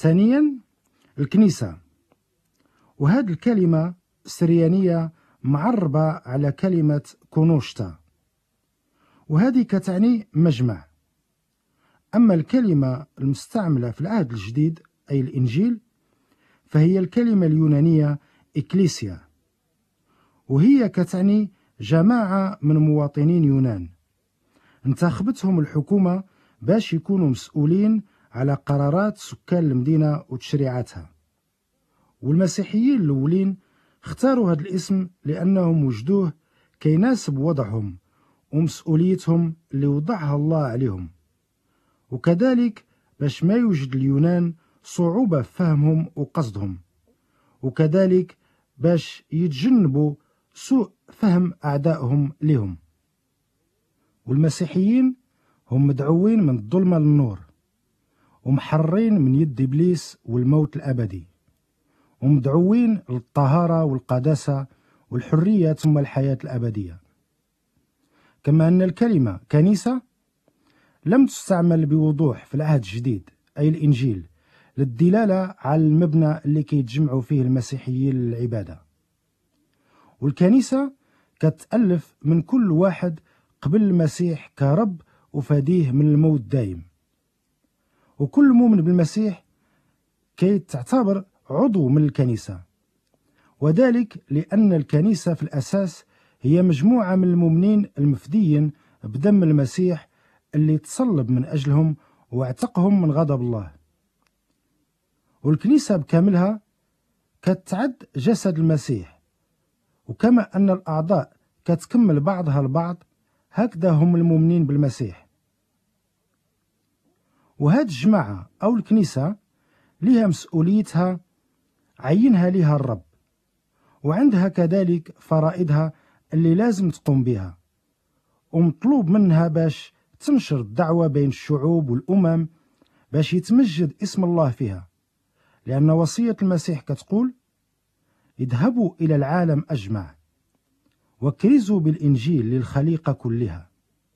ثانيا الكنيسة، وهذه الكلمة السريانية معربة على كلمة كونوشتا، وهذه كتعني مجمع. أما الكلمة المستعملة في العهد الجديد أي الإنجيل فهي الكلمة اليونانية إكليسيا، وهي كتعني جماعة من مواطنين يونان انتخبتهم الحكومة باش يكونوا مسؤولين على قرارات سكان المدينة وتشريعاتها. والمسيحيين الأولين اختاروا هذا الاسم لأنهم وجدوه كيناسب وضعهم ومسؤوليتهم اللي وضعها الله عليهم، وكذلك باش ما يوجد اليونان صعوبة في فهمهم وقصدهم، وكذلك باش يتجنبوا سوء فهم أعدائهم لهم. والمسيحيين هم مدعوين من الظلمة للنور، ومحررين من يد إبليس والموت الأبدي، ومدعوين للطهارة والقداسة والحرية ثم الحياة الأبدية. كما أن الكلمة كنيسة لم تستعمل بوضوح في العهد الجديد أي الإنجيل للدلالة على المبنى اللي كيتجمعوا فيه المسيحيين للعبادة. والكنيسة كتألف من كل واحد قبل المسيح كرب وفديه من الموت دائم، وكل مؤمن بالمسيح كيتعتبر عضو من الكنيسة، وذلك لأن الكنيسة في الأساس هي مجموعة من المؤمنين المفديين بدم المسيح اللي تصلب من أجلهم واعتقهم من غضب الله. والكنيسة بكاملها كتعد جسد المسيح، وكما أن الأعضاء كتكمل بعضها البعض هكذا هم المؤمنين بالمسيح. وهذه الجماعة أو الكنيسة لها مسؤوليتها عينها لها الرب، وعندها كذلك فرائضها اللي لازم تقوم بها، ومطلوب منها باش تنشر الدعوة بين الشعوب والأمم باش يتمجد اسم الله فيها، لأن وصية المسيح كتقول: اذهبوا إلى العالم أجمع وكرزوا بالإنجيل للخليقة كلها.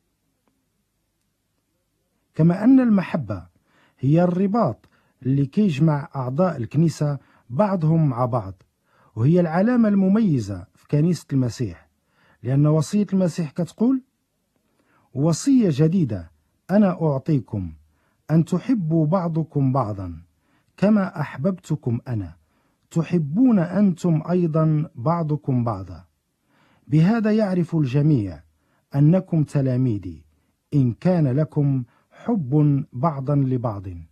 كما أن المحبة هي الرباط اللي كيجمع أعضاء الكنيسة بعضهم مع بعض، وهي العلامة المميزة في كنيسة المسيح، لأن وصية المسيح كتقول: وصية جديدة أنا أعطيكم، أن تحبوا بعضكم بعضا كما أحببتكم أنا، تحبون أنتم أيضا بعضكم بعضا، بهذا يعرف الجميع أنكم تلاميذي إن كان لكم حب بعضا لبعض.